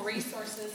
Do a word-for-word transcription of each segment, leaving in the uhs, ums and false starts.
resources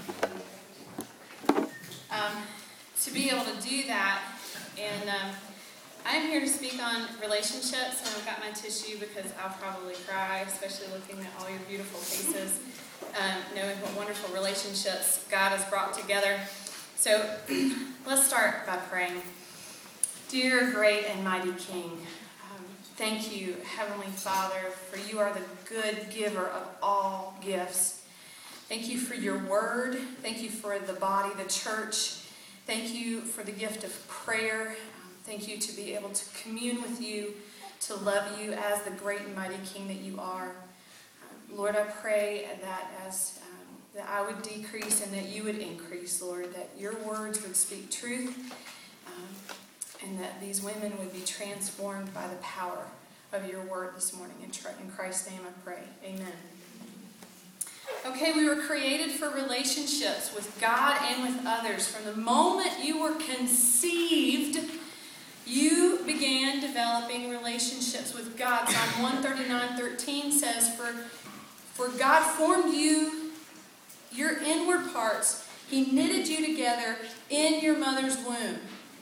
um, to be able to do that. And um, I'm here to speak on relationships, and I've got my tissue because I'll probably cry, especially looking at all your beautiful faces, um, knowing what wonderful relationships God has brought together. So let's start by praying. Dear great and mighty King, um, thank you, Heavenly Father, for you are the good giver of all gifts. Thank you for your word. Thank you for the body, the church. Thank you for the gift of prayer. Um, thank you to be able to commune with you, to love you as the great and mighty King that you are. Um, Lord, I pray that as um, that I would decrease and that you would increase, Lord, that your words would speak truth, um, and that these women would be transformed by the power of your word this morning. In, tr- in Christ's name I pray. Amen. Okay, we were created for relationships with God and with others. From the moment you were conceived, you began developing relationships with God. Psalm one thirty-nine thirteen says, For, for God formed you, your inward parts. He knitted you together in your mother's womb.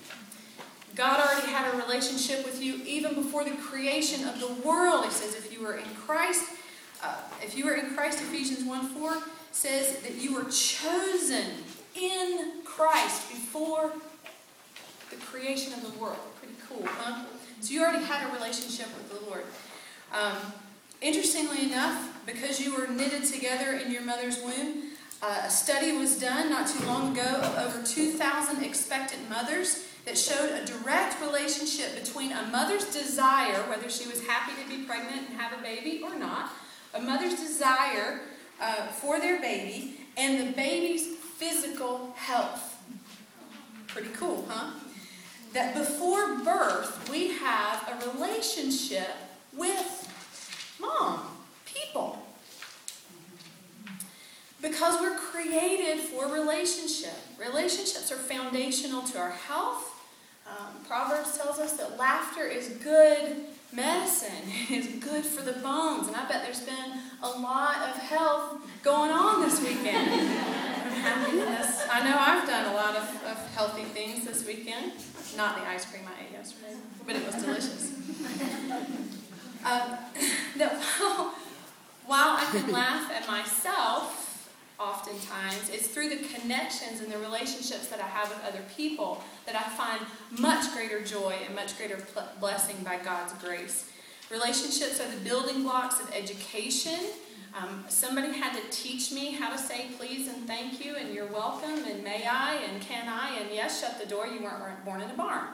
God already had a relationship with you even before the creation of the world. It says if you were in Christ, uh, if you were in Christ, Ephesians one four says that you were chosen in Christ before the creation of the world. Pretty cool, huh? So you already had a relationship with the Lord. Um, interestingly enough, because you were knitted together in your mother's womb, uh, a study was done not too long ago of over two thousand expectant mothers that showed a direct relationship between a mother's desire, whether she was happy to be pregnant and have a baby or not, a mother's desire uh, for their baby, and the baby's physical health. Pretty cool, huh? That before birth, we have a relationship with mom, people. Because we're created for relationship. Relationships are foundational to our health. Um, Proverbs tells us that laughter is good medicine. It's good for the bones. And I bet there's been a lot of health going on this weekend. I know I've done a lot of, of healthy things this weekend. Not the ice cream I ate yesterday, but it was delicious. Um, no, while I can laugh at myself, oftentimes, it's through the connections and the relationships that I have with other people that I find much greater joy and much greater pl- blessing by God's grace. Relationships are the building blocks of education. Um, somebody had to teach me how to say please and thank you and you're welcome and may I and can I and yes, shut the door, you weren't born in a barn.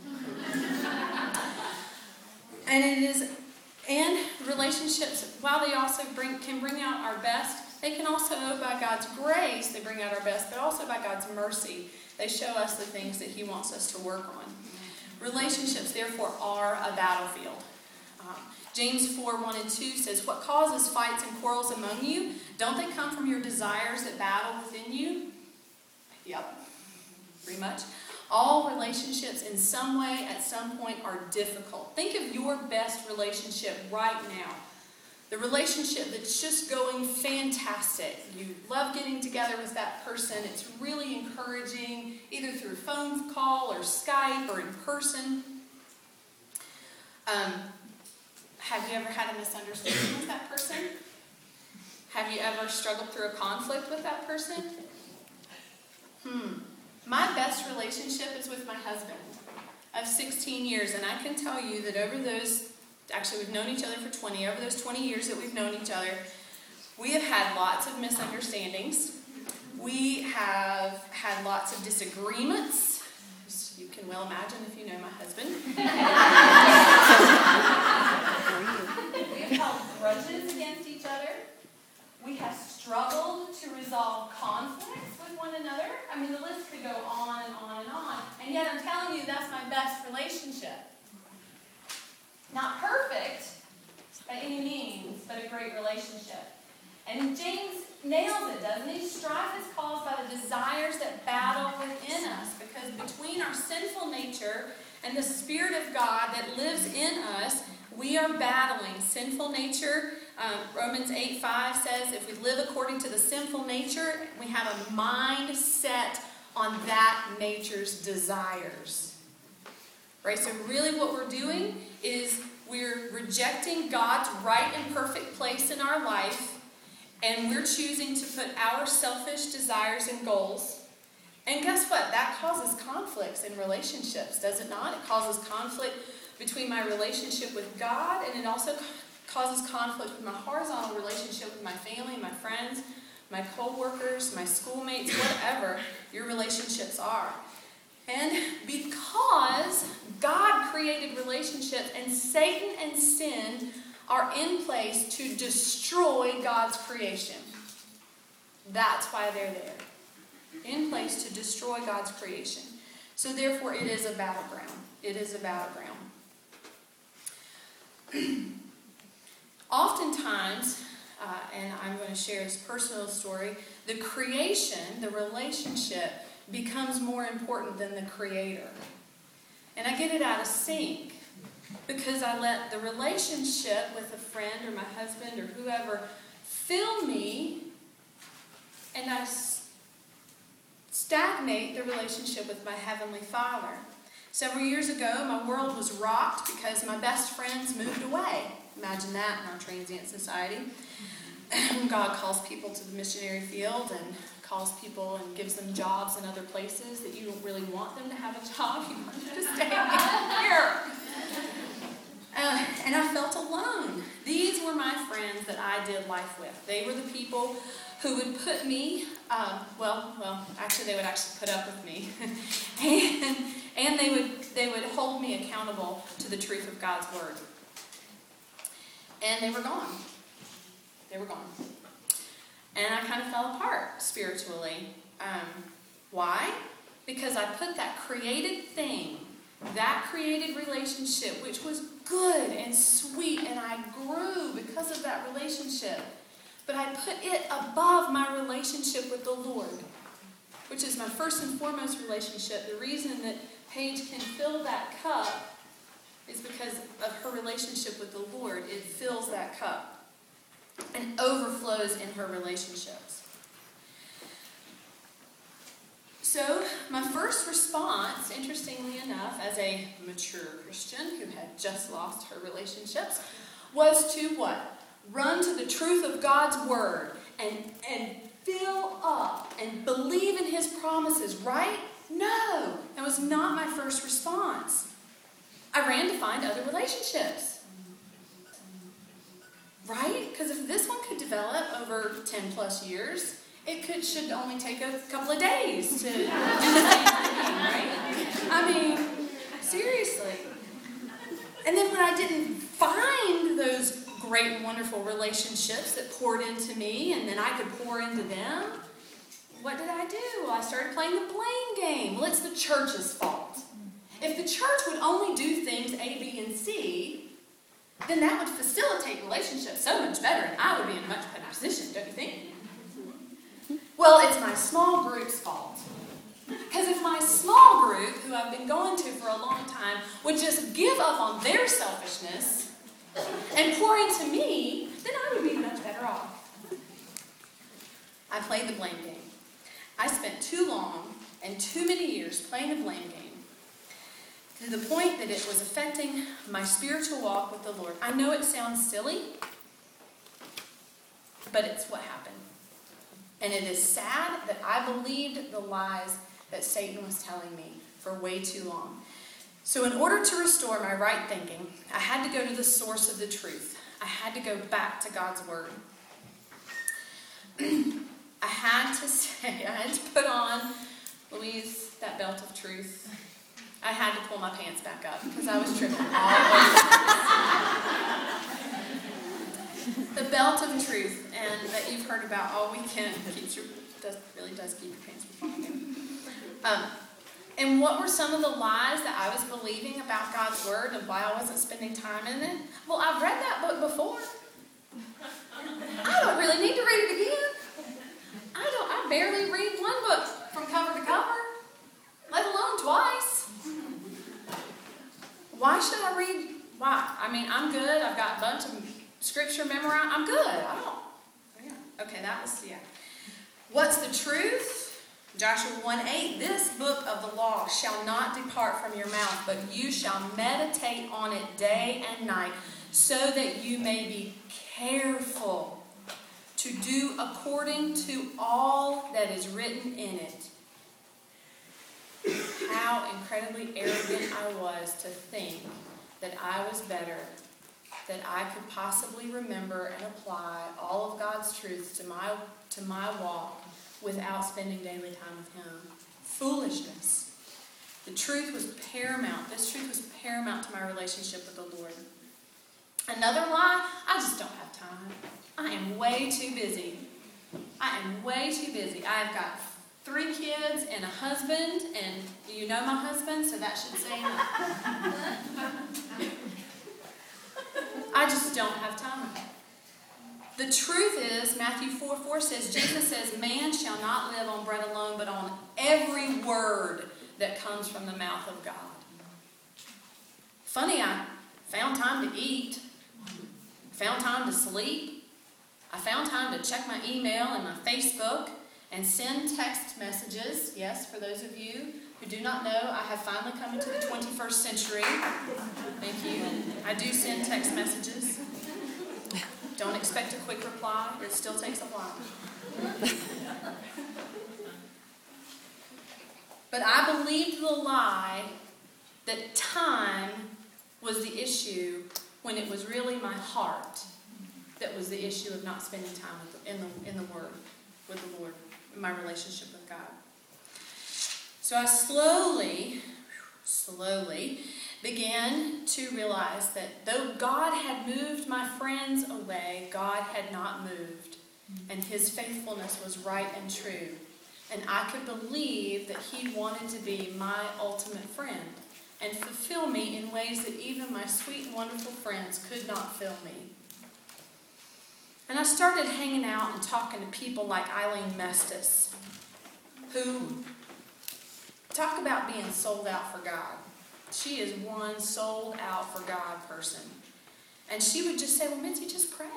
And it is, and relationships, while they also bring can bring out our best, they can also, by God's grace, they bring out our best, but also by God's mercy, they show us the things that He wants us to work on. Relationships, therefore, are a battlefield. Um, James four one and two says, What causes fights and quarrels among you? Don't they come from your desires that battle within you? Yep, pretty much. All relationships in some way, at some point, are difficult. Think of your best relationship right now. The relationship that's just going fantastic. You love getting together with that person. It's really encouraging, either through phone call or Skype or in person. Um, have you ever had a misunderstanding with that person? Have you ever struggled through a conflict with that person? Hmm. My best relationship is with my husband of sixteen years, and I can tell you that over those Actually, we've known each other for twenty. Over those twenty years that we've known each other, we have had lots of misunderstandings. We have had lots of disagreements. As you can well imagine if you know my husband. We have held grudges against each other. We have struggled to resolve conflicts with one another. I mean, the list could go on and on and on. And yet I'm telling you, that's my best relationship. Not perfect by any means, but a great relationship. And James nails it, doesn't he? Strife is caused by the desires that battle within us, because between our sinful nature and the Spirit of God that lives in us, we are battling sinful nature Um, Romans eight five says, if we live according to the sinful nature, we have a mind set on that nature's desires. Right? So really what we're doing is we're rejecting God's right and perfect place in our life, and we're choosing to put our selfish desires and goals. And guess what? That causes conflicts in relationships, does it not? It causes conflict between my relationship with God, and it also causes conflict with my horizontal relationship with my family, my friends, my co-workers, my schoolmates, whatever your relationships are. And because God created relationships and Satan and sin are in place to destroy God's creation. That's why they're there. In place to destroy God's creation. So therefore it is a battleground. It is a battleground. Oftentimes, uh, and I'm going to share this personal story, the creation, the relationship, becomes more important than the creator. And I get it out of sync because I let the relationship with a friend or my husband or whoever fill me, and I stagnate the relationship with my Heavenly Father. Several years ago, my world was rocked because my best friends moved away. Imagine that in our transient society. God calls people to the missionary field and calls people and gives them jobs in other places that you don't really want them to have a job. You want them to stay here. Uh, and I felt alone. These were my friends that I did life with. They were the people who would put me, uh, well, well, actually they would actually put up with me. and and they would, they would hold me accountable to the truth of God's Word. And they were gone. They were gone. And I kind of fell apart spiritually. Um, why? Because I put that created thing, that created relationship, which was good and sweet, and I grew because of that relationship. But I put it above my relationship with the Lord, which is my first and foremost relationship. The reason that Paige can fill that cup is because of her relationship with the Lord. It fills that cup and overflows in her relationships. So my first response, interestingly enough, as a mature Christian who had just lost her relationships, was to what? Run to the truth of God's Word and, and fill up and believe in His promises, right? No, that was not my first response. I ran to find other relationships. Right? Because if this one could develop over ten plus years, it could should only take a couple of days to do the same thing, right? I mean, seriously. And then when I didn't find those great and wonderful relationships that poured into me and then I could pour into them, what did I do? Well, I started playing the blame game. Well, it's the church's fault. If the church would only do things A, B, and C, then that would facilitate relationships so much better, and I would be in a much better position, don't you think? Well, it's my small group's fault. Because if my small group, who I've been going to for a long time, would just give up on their selfishness and pour into me, then I would be much better off. I played the blame game. I spent too long and too many years playing the blame game, to the point that it was affecting my spiritual walk with the Lord. I know it sounds silly, but it's what happened. And it is sad that I believed the lies that Satan was telling me for way too long. So in order to restore my right thinking, I had to go to the source of the truth. I had to go back to God's Word. I had to say, I had to put on, Louise, that belt of truth. I had to pull my pants back up because I was tripping all over. The belt of truth, and that you've heard about all weekend, keeps your does really does keep your pants from falling. Um, and what were some of the lies that I was believing about God's Word and why I wasn't spending time in it? Well, I've read that book before. I don't really need to read it again. I don't. I barely read one book from cover to cover, let alone twice. Why should I read? Why? I mean, I'm good. I've got a bunch of scripture memorized. I'm good. I don't. Yeah. Okay, that was, yeah. What's the truth? Joshua one eight, this book of the law shall not depart from your mouth, but you shall meditate on it day and night, so that you may be careful to do according to all that is written in it. How incredibly arrogant I was to think that I was better, that I could possibly remember and apply all of God's truths to my, to my walk without spending daily time with Him. Foolishness. The truth was paramount. This truth was paramount to my relationship with the Lord. Another lie, I just don't have time. I am way too busy. I am way too busy. I've got three kids and a husband, and you know my husband, so that should say it. I just don't have time. The truth is, Matthew four four says, Jesus says, man shall not live on bread alone, but on every word that comes from the mouth of God. Funny, I found time to eat, found time to sleep, I found time to check my email and my Facebook and send text messages. Yes, for those of you who do not know, I have finally come into the twenty-first century. Thank you. I do send text messages. Don't expect a quick reply. It still takes a while. But I believed the lie that time was the issue when it was really my heart that was the issue of not spending time with the, in the in the Word with the Lord, in my relationship with God. So I slowly, slowly began to realize that though God had moved my friends away, God had not moved, and His faithfulness was right and true. And I could believe that He wanted to be my ultimate friend and fulfill me in ways that even my sweet and wonderful friends could not fill me. And I started hanging out and talking to people like Eileen Mestis, who talk about being sold out for God. She is one sold out for God person. And she would just say, well, Mitzi, just pray.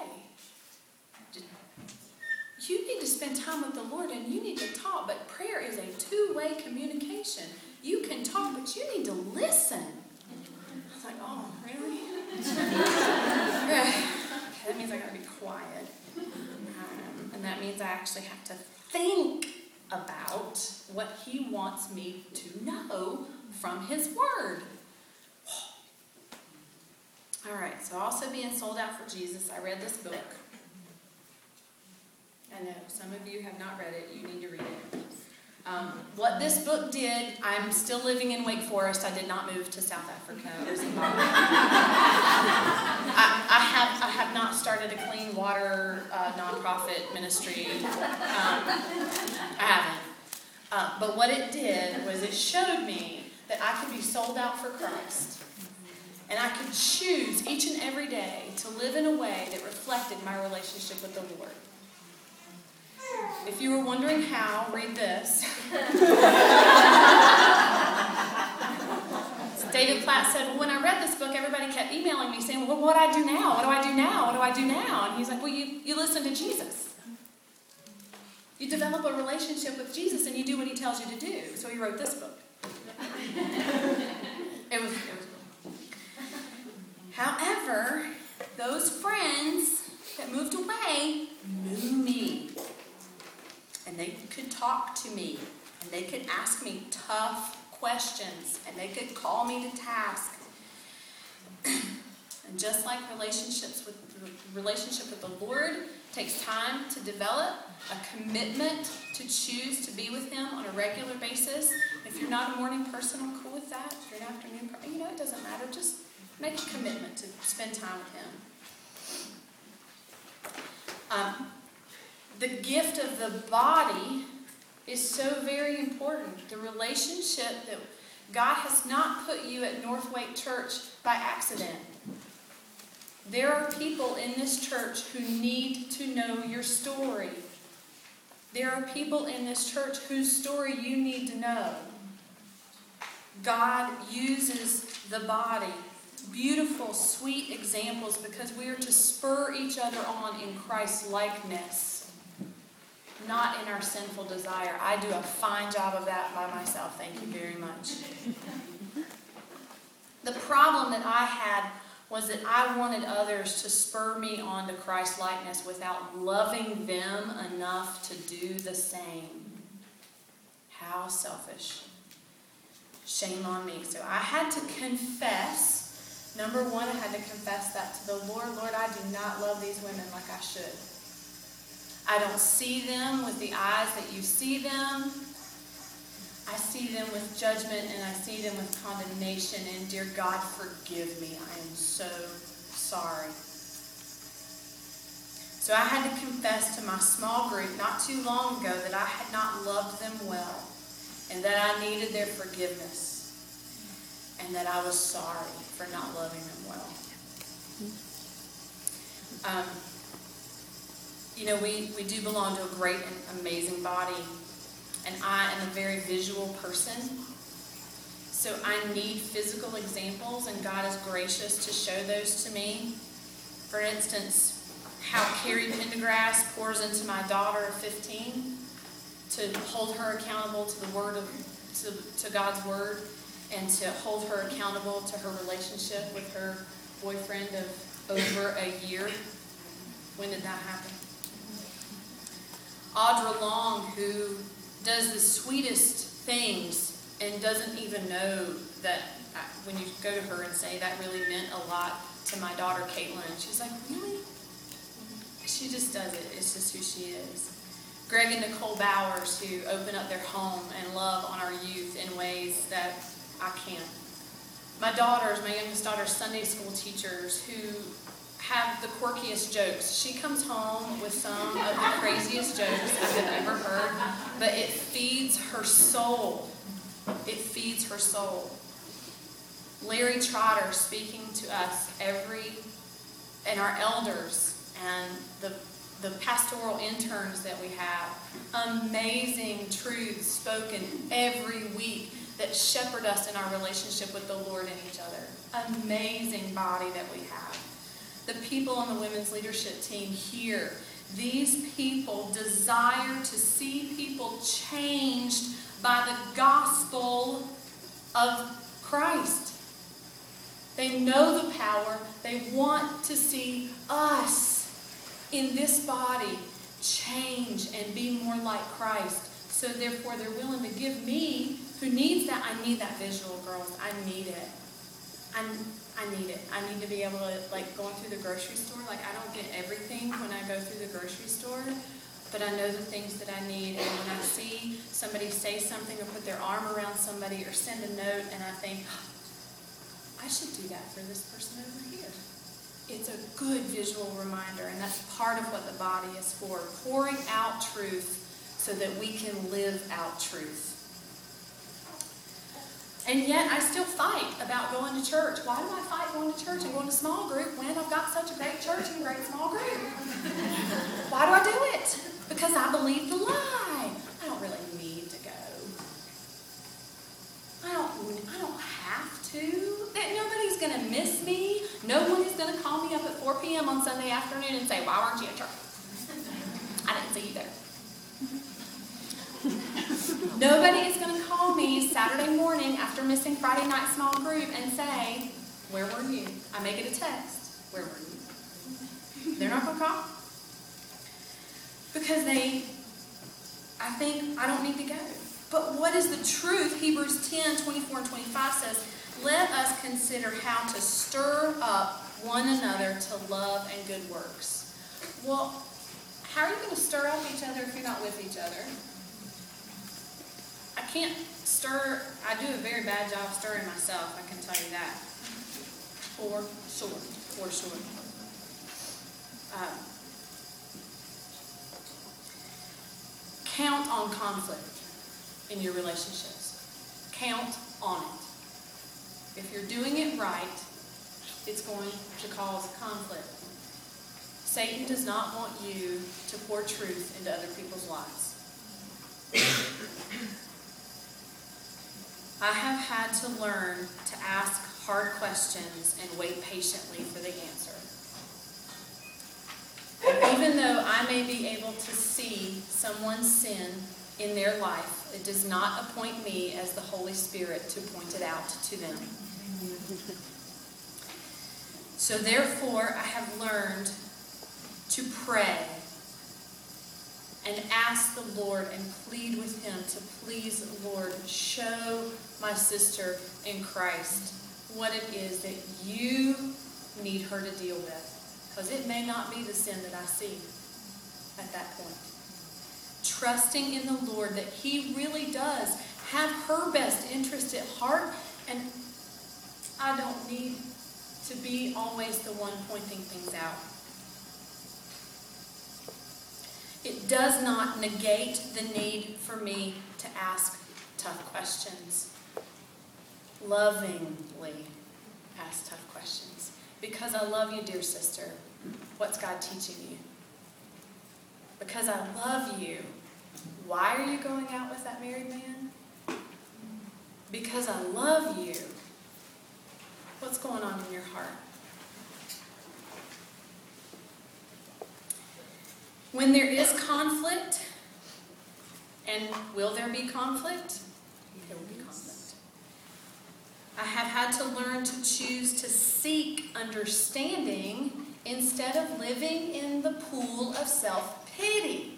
You need to spend time with the Lord and you need to talk, but prayer is a two-way communication. You can talk, but you need to listen. I was like, oh, really? Okay, that means I got to be quiet. Um, and that means I actually have to think about what He wants me to know from His Word. All right, so also being sold out for Jesus, I read this book. I know, some of you have not read it. You need to read it. Um, what this book did, I'm still living in Wake Forest. I did not move to South Africa or Zimbabwe. I, I, have, I have not started a clean water uh, nonprofit ministry. Um, I haven't. Uh, but what it did was it showed me that I could be sold out for Christ. And I could choose each and every day to live in a way that reflected my relationship with the Lord. If you were wondering how, read this. David Platt said, well, when I read this book, everybody kept emailing me saying, well, what do I do now? What do I do now? What do I do now? And he's like, well, you, you listen to Jesus. You develop a relationship with Jesus and you do what He tells you to do. So he wrote this book. It was, it was cool. However, those friends that moved away knew me. And they could talk to me. And they could ask me tough questions. And they could call me to task. And just like relationships with the relationship with the Lord takes time to develop, a commitment to choose to be with Him on a regular basis. If you're not a morning person, I'm cool with that. If you're an afternoon person, you know, it doesn't matter. Just make a commitment to spend time with Him. Um, the gift of the body is so very important. The relationship that God has not put you at Northwake Church by accident. There are people in this church who need to know your story. There are people in this church whose story you need to know. God uses the body. beautiful, sweet examples because we are to spur each other on in Christ's likeness, not in our sinful desire. I do a fine job of that by myself. Thank you very much. The problem that I had was that I wanted others to spur me on to Christ's likeness without loving them enough to do the same. How selfish. Shame on me. So I had to confess. Number one, I had to confess that to the Lord. Lord, I do not love these women like I should. I don't see them with the eyes that you see them. I see them with judgment and I see them with condemnation. And dear God, forgive me. I am so sorry. So I had to confess to my small group not too long ago that I had not loved them well and that I needed their forgiveness and that I was sorry for not loving them well. Um, you know, we, we do belong to a great and amazing body. And I am a very visual person. So I need physical examples, and God is gracious to show those to me. For instance, how Carrie Pendergrass pours into my daughter of fifteen to hold her accountable to the word of to, to God's word, and to hold her accountable to her relationship with her boyfriend of over a year. When did that happen? Audra Long, who does the sweetest things and doesn't even know that I, when you go to her and say that really meant a lot to my daughter Caitlin, she's like, really? She just does it. It's just who she is. Greg and Nicole Bowers, who open up their home and love on our youth in ways that I can't. My daughters, my youngest daughter's Sunday school teachers who have the quirkiest jokes. She comes home with some of the craziest jokes I have ever heard, but it feeds her soul. It feeds her soul. Larry Trotter speaking to us every, and our elders and the, the pastoral interns that we have, amazing truths spoken every week that shepherd us in our relationship with the Lord and each other. Amazing body that we have. The people on the women's leadership team here, these people desire to see people changed by the gospel of Christ. They know the power. They want to see us in this body change and be more like Christ. So therefore, they're willing to give me, who needs that? I need that visual, girls. I need it. I'm, I need it. I need to be able to, like, going through the grocery store. Like, I don't get everything when I go through the grocery store, but I know the things that I need. And when I see somebody say something or put their arm around somebody or send a note, and I think, oh, I should do that for this person over here. It's a good visual reminder, and that's part of what the body is for, pouring out truth so that we can live out truth. And yet I still fight about going to church. Why do I fight going to church and going to small group when I've got such a great church and a great small group? Why do I do it? Because I believe the lie. I don't really need to go. I don't, I don't have to. Nobody's going to miss me. No one is going to call me up at four p.m. on Sunday afternoon and say, why weren't you at church? I didn't see you there. Nobody is going to call me Saturday morning after missing Friday night small group and say, where were you? I may get a text. Where were you? They're not going to call. Because they, I think, I don't need to go. But what is the truth? Hebrews ten, twenty-four and twenty-five says, let us consider how to stir up one another to love and good works. Well, how are you going to stir up each other if you're not with each other? I can't stir, I do a very bad job stirring myself, I can tell you that. For sure, for sure. Uh, count on conflict in your relationships. Count on it. If you're doing it right, it's going to cause conflict. Satan does not want you to pour truth into other people's lives. I have had to learn to ask hard questions and wait patiently for the answer. And even though I may be able to see someone's sin in their life, it does not appoint me as the Holy Spirit to point it out to them. So therefore, I have learned to pray and ask the Lord and plead with him to please, Lord, show my sister in Christ what it is that you need her to deal with. Because it may not be the sin that I see at that point. Trusting in the Lord that he really does have her best interest at heart, and I don't need to be always the one pointing things out. It does not negate the need for me to ask tough questions. Lovingly ask tough questions. Because I love you, dear sister. What's God teaching you? Because I love you. Why are you going out with that married man? Because I love you. What's going on in your heart? When there is conflict, and will there be conflict? There will be conflict. I have had to learn to choose to seek understanding instead of living in the pool of self-pity.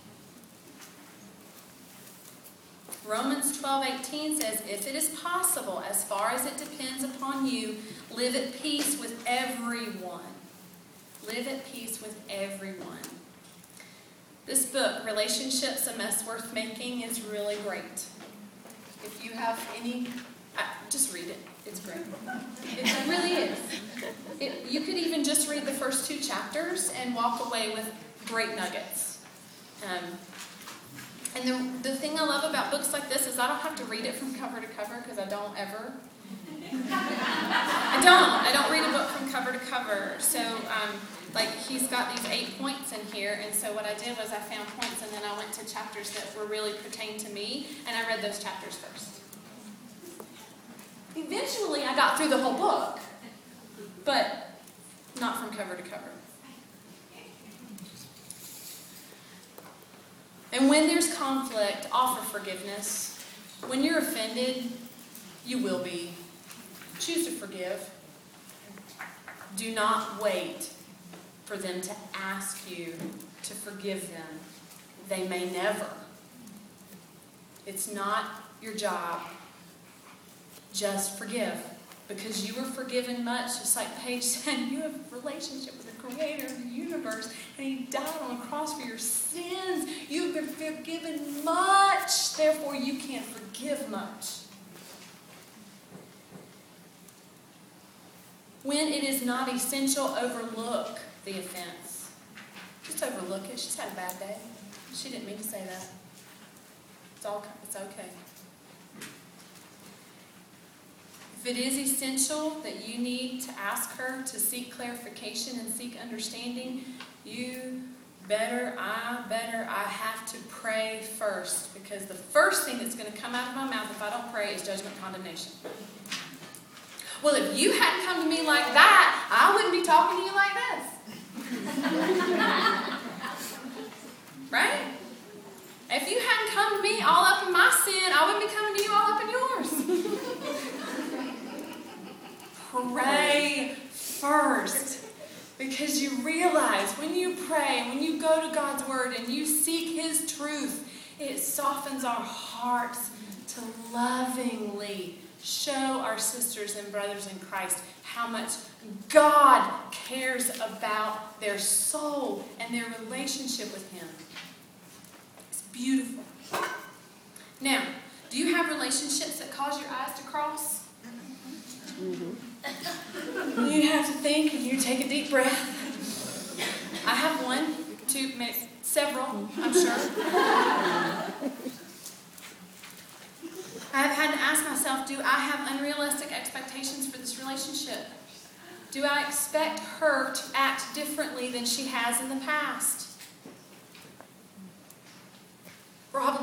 Romans twelve eighteen says, if it is possible, as far as it depends upon you, live at peace with everyone. Live at peace with everyone. This book, Relationships, A Mess Worth Making, is really great. If you have any, uh, just read it. It's great. It really is. It, you could even just read the first two chapters and walk away with great nuggets. Um, and the, the thing I love about books like this is I don't have to read it from cover to cover, because I don't ever. I don't. I don't read a book from cover to cover. So, um, like, he's got these eight points in here, and so what I did was I found points, and then I went to chapters that were really pertain to me, and I read those chapters first. Eventually, I got through the whole book, but not from cover to cover. And when there's conflict, offer forgiveness. When you're offended, you will be. Choose to forgive. Do not wait for them to ask you to forgive them. They may never. It's not your job. Just forgive. Because you were forgiven much, just like Paige said, you have a relationship with the Creator of the universe, and he died on the cross for your sins. You've been forgiven much, therefore you can't forgive much. When it is not essential, overlook the offense. Just overlook it. She's had a bad day. She didn't mean to say that. It's all. It's okay. If it is essential that you need to ask her to seek clarification and seek understanding, you better, I better, I have to pray first. Because the first thing that's going to come out of my mouth if I don't pray is judgment, condemnation. Well, if you hadn't come to me like that, I wouldn't be talking to you like this. Right? If you hadn't come to me all up in my sin, I wouldn't be coming to you all up in yours. Pray first. Because you realize when you pray, when you go to God's Word and you seek His truth, it softens our hearts to lovingly show our sisters and brothers in Christ how much God cares about their soul and their relationship with Him. It's beautiful. Now, do you have relationships that cause your eyes to cross? Mm-hmm. You have to think and you take a deep breath. I have one, two, maybe several, I'm sure. I have had to ask myself, do I have unrealistic expectations for this relationship? Do I expect her to act differently than she has in the past?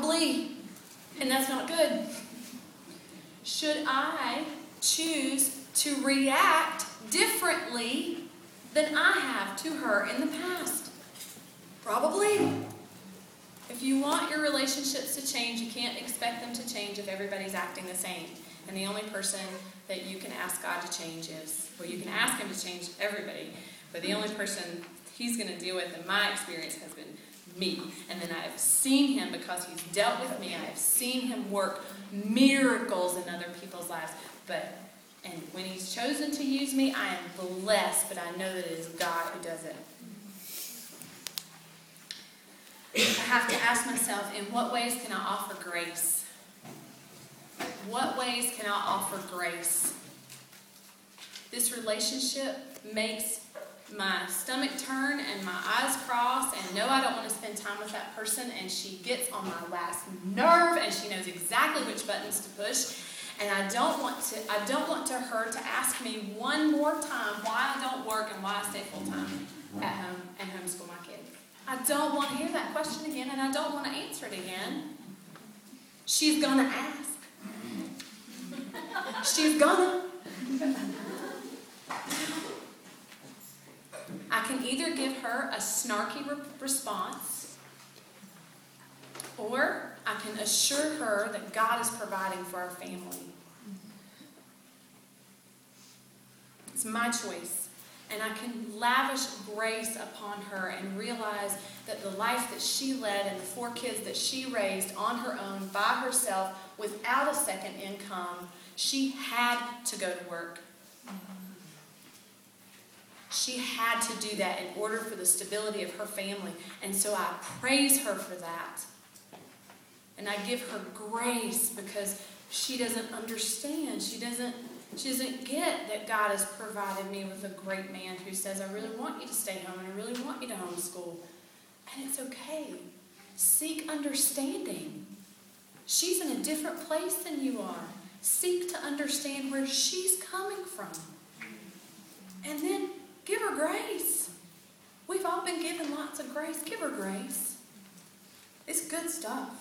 Probably. And that's not good. Should I choose to react differently than I have to her in the past? Probably. If you want your relationships to change, you can't expect them to change if everybody's acting the same. And the only person that you can ask God to change is, well, you can ask Him to change everybody, but the only person He's going to deal with, in my experience, has been me. And then I have seen Him, because He's dealt with me, I have seen Him work miracles in other people's lives. But, and when He's chosen to use me, I am blessed, but I know that it is God who does it. I have to ask myself, in what ways can I offer grace? What ways can I offer grace? This relationship makes my stomach turn and my eyes cross, and no, I don't want to spend time with that person, and she gets on my last nerve, and she knows exactly which buttons to push, and I don't want to I don't want to her to ask me one more time why I don't work and why I stay full time at home and homeschool my kids. I don't want to hear that question again, and I don't want to answer it again. She's gonna ask. She's gonna. I can either give her a snarky re- response, or I can assure her that God is providing for our family. It's my choice. And I can lavish grace upon her and realize that the life that she led and the four kids that she raised on her own, by herself, without a second income, she had to go to work. She had to do that in order for the stability of her family. And so I praise her for that. And I give her grace because she doesn't understand. She doesn't, she doesn't get that God has provided me with a great man who says, I really want you to stay home and I really want you to homeschool. And it's okay. Seek understanding. She's in a different place than you are. Seek to understand where she's coming from. And then give her grace. We've all been given lots of grace. Give her grace. It's good stuff.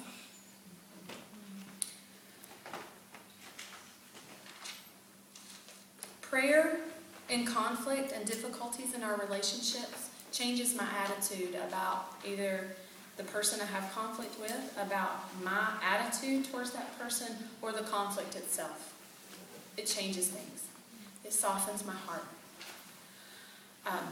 Prayer in conflict and difficulties in our relationships changes my attitude about either the person I have conflict with, about my attitude towards that person, or the conflict itself. It changes things. It softens my heart. Um,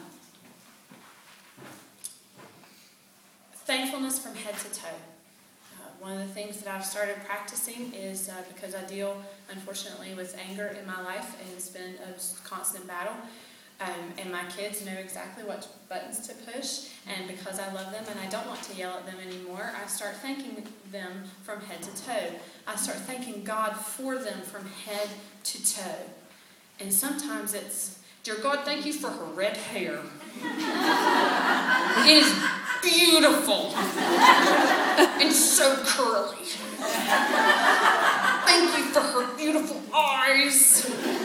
thankfulness from head to toe. Uh, one of the things that I've started practicing is uh, because I deal, unfortunately, with anger in my life, and it's been a constant battle. Um, and my kids know exactly what buttons to push, and because I love them and I don't want to yell at them anymore, I start thanking them from head to toe. I start thanking God for them from head to toe. And sometimes it's, dear God, thank you for her red hair. It is beautiful and so curly. Thank you for her beautiful eyes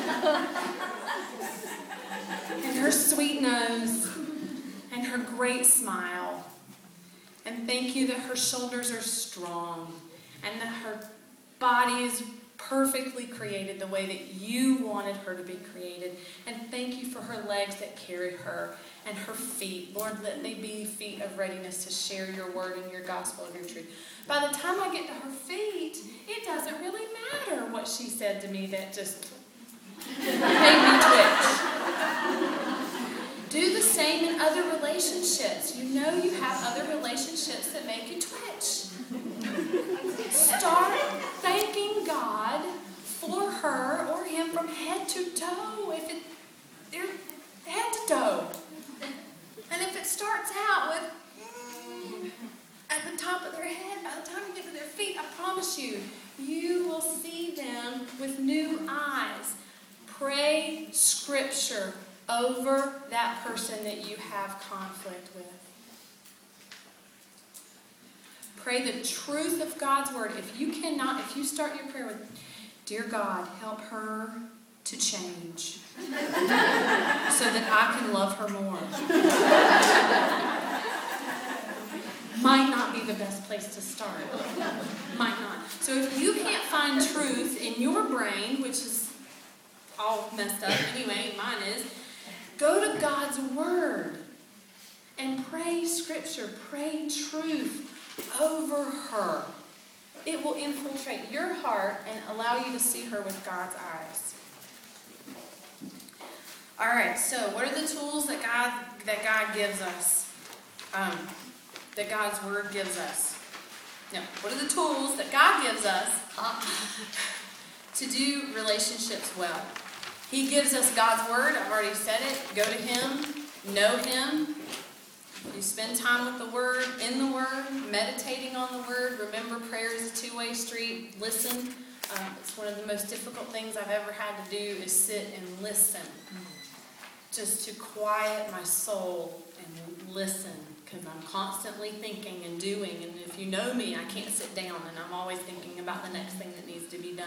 and her sweet nose and her great smile. And thank you that her shoulders are strong and that her body is perfectly created the way that you wanted her to be created. And thank you for her legs that carry her and her feet. Lord, let they be feet of readiness to share your word and your gospel of your truth. By the time I get to her feet, it doesn't really matter what she said to me that just made me twitch. Do the same in other relationships. You know you have other relationships that make you twitch. Start thanking God for her or him from head to toe. If it, they're head to toe. And if it starts out with mm, at the top of their head, by the time you get to their feet, I promise you, you will see them with new eyes. Pray scripture over that person that you have conflict with. Pray the truth of God's word. If you cannot, if you start your prayer with, dear God, help her to change so that I can love her more, might not be the best place to start. Might not. So if you can't find truth in your brain, which is all messed up. Anyway, mine is, go to God's Word and pray Scripture, pray truth over her. It will infiltrate your heart and allow you to see her with God's eyes. All right, so what are the tools that God that God gives us? Um, that God's Word gives us? No, what are the tools that God gives us to do relationships well? He gives us God's Word. I've already said it. Go to Him. Know Him. You spend time with the Word, in the Word, meditating on the Word. Remember, prayer is a two-way street. Listen. Um, it's one of the most difficult things I've ever had to do is sit and listen. Just to quiet my soul and listen, because I'm constantly thinking and doing. And if you know me, I can't sit down, and I'm always thinking about the next thing that needs to be done.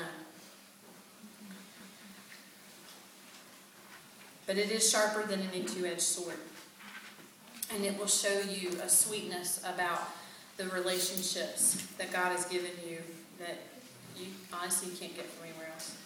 But it is sharper than any two-edged sword. And it will show you a sweetness about the relationships that God has given you that you honestly can't get from anywhere else.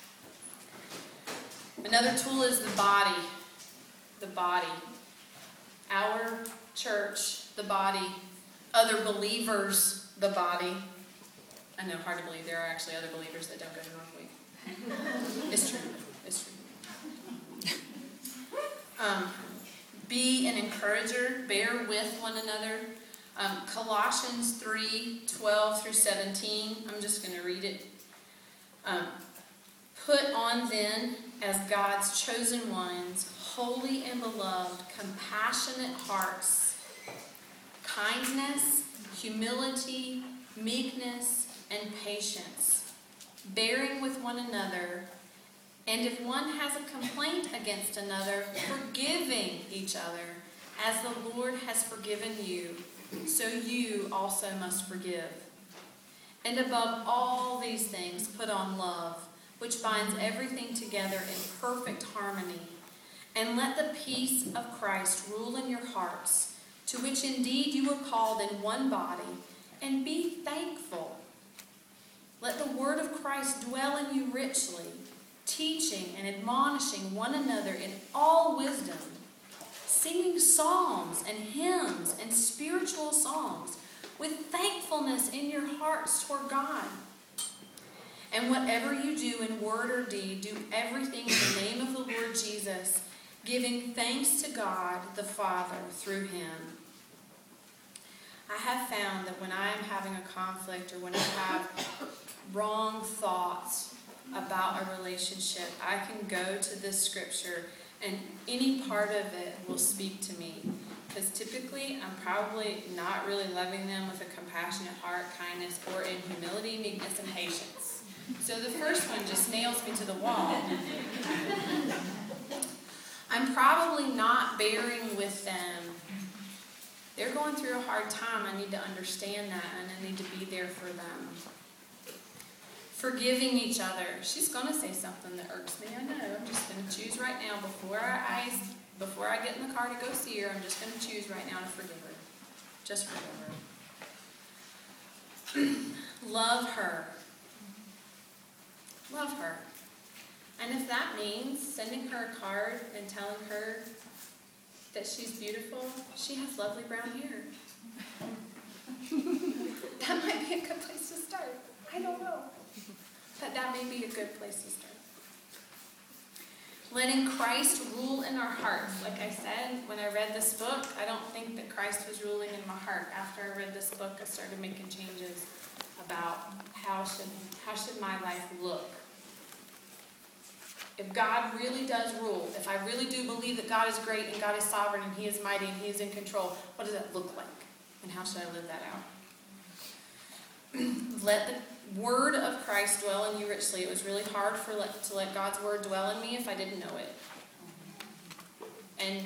Another tool is the body. The body. Our church, the body. Other believers, the body. I know, hard to believe there are actually other believers that don't go to Northweek. It's true. It's true. Um, be an encourager. Bear with one another. Um, Colossians three, twelve through seventeen. I'm just going to read it. Um, Put on then, as God's chosen ones, holy and beloved, compassionate hearts, kindness, humility, meekness, and patience, bearing with one another, and if one has a complaint against another, forgiving each other, as the Lord has forgiven you, so you also must forgive. And above all these things, put on love, which binds everything together in perfect harmony. And let the peace of Christ rule in your hearts, to which indeed you were called in one body, and be thankful. Let the word of Christ dwell in you richly, teaching and admonishing one another in all wisdom, singing psalms and hymns and spiritual songs with thankfulness in your hearts toward God. And whatever you do in word or deed, do everything in the name of the Lord Jesus, giving thanks to God the Father through Him. I have found that when I am having a conflict or when I have wrong thoughts about a relationship, I can go to this scripture and any part of it will speak to me. Because typically I'm probably not really loving them with a compassionate heart, kindness, or in humility, meekness, and patience. So the first one just nails me to the wall. I'm probably not bearing with them. They're going through a hard time. I need to understand that, and I need to be there for them. Forgiving each other. She's going to say something that irks me. I know. I'm just going to choose right now before I before I get in the car to go see her. I'm just going to choose right now to forgive her. Just forgive her. Love her. Love her. And if that means sending her a card and telling her that she's beautiful, she has lovely brown hair. That might be a good place to start. I don't know. But that may be a good place to start. Letting Christ rule in our hearts. Like I said, when I read this book, I don't think that Christ was ruling in my heart. After I read this book, I started making changes about how should, how should my life look. If God really does rule, if I really do believe that God is great and God is sovereign and He is mighty and He is in control, what does that look like? And how should I live that out? Let the word of Christ dwell in you richly. It was really hard for let, to let God's word dwell in me if I didn't know it. And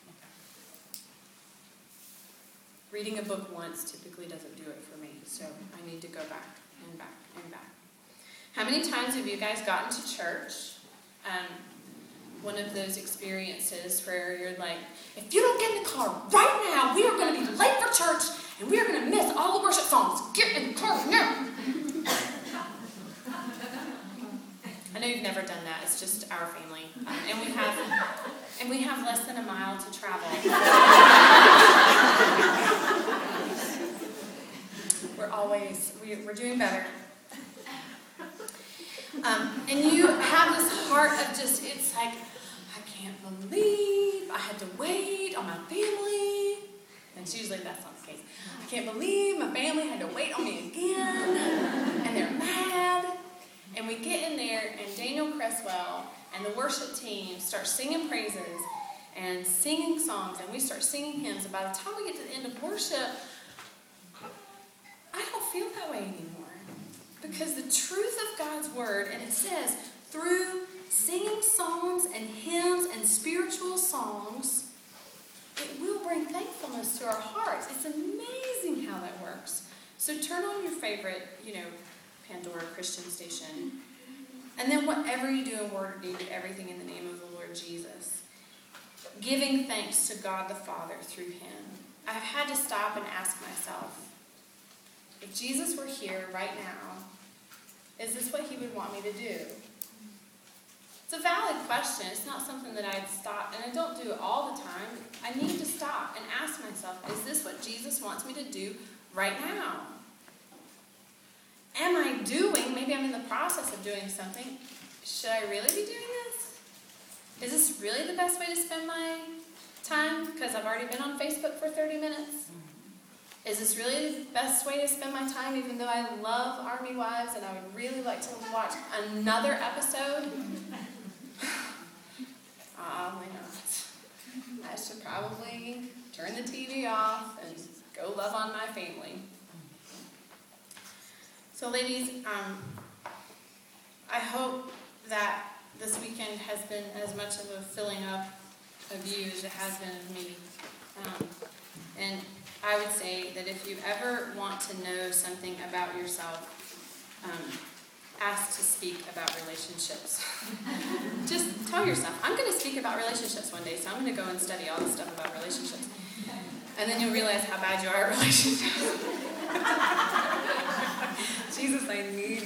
reading a book once typically doesn't do it for me. So I need to go back and back and back. How many times have you guys gotten to church? Um, one of those experiences where you're like, if you don't get in the car right now, we are going to be late for church and we are going to miss all the worship songs. Get in the car now. I I know you've never done that. It's just our family. Um, and we have and we have less than a mile to travel. We're always, we, we're doing better. Um, and you have this heart of just, it's like, I can't believe I had to wait on my family. And it's usually that's not the case. I can't believe my family had to wait on me again. And they're mad. And we get in there, and Daniel Cresswell and the worship team start singing praises and singing songs, and we start singing hymns. And by the time we get to the end of worship, I don't feel that way anymore. Because the truth of God's word, and it says, through singing songs and hymns and spiritual songs, it will bring thankfulness to our hearts. It's amazing how that works. So turn on your favorite, you know, Pandora Christian station. And then whatever you do in word or deed, do everything in the name of the Lord Jesus. Giving thanks to God the Father through him. I've had to stop and ask myself, if Jesus were here right now, is this what he would want me to do? It's a valid question. It's not something that I'd stop, and I don't do it all the time. I need to stop and ask myself, is this what Jesus wants me to do right now? Am I doing, maybe I'm in the process of doing something, should I really be doing this? Is this really the best way to spend my time? Because I've already been on Facebook for thirty minutes. Is this really the best way to spend my time, even though I love Army Wives and I would really like to watch another episode? Probably not. I should probably turn the T V off and go love on my family. So ladies, um, I hope that this weekend has been as much of a filling up of you as it has been of me. Um, and I would say that if you ever want to know something about yourself, um, ask to speak about relationships. Just tell yourself, I'm going to speak about relationships one day, so I'm going to go and study all this stuff about relationships. And then you'll realize how bad you are at relationships. Jesus, I need